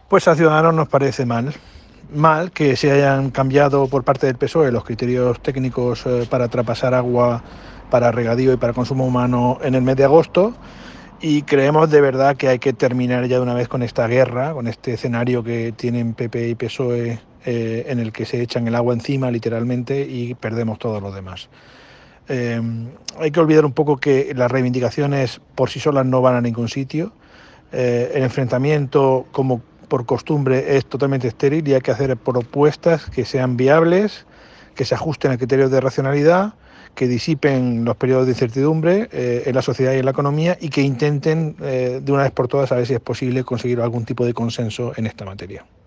Pues a Ciudadanos nos parece mal que se hayan cambiado por parte del PSOE los criterios técnicos para traspasar agua para regadío y para consumo humano en el mes de agosto, y creemos de verdad que hay que terminar ya de una vez con esta guerra, con este escenario que tienen PP y PSOE, en el que se echan el agua encima literalmente y perdemos todos los demás. Eh, Hay que olvidar un poco que las reivindicaciones por sí solas no van a ningún sitio. El enfrentamiento, como por costumbre, es totalmente estéril y hay que hacer propuestas que sean viables, que se ajusten a criterios de racionalidad, que disipen los periodos de incertidumbre en la sociedad y en la economía, y que intenten de una vez por todas a ver si es posible conseguir algún tipo de consenso en esta materia.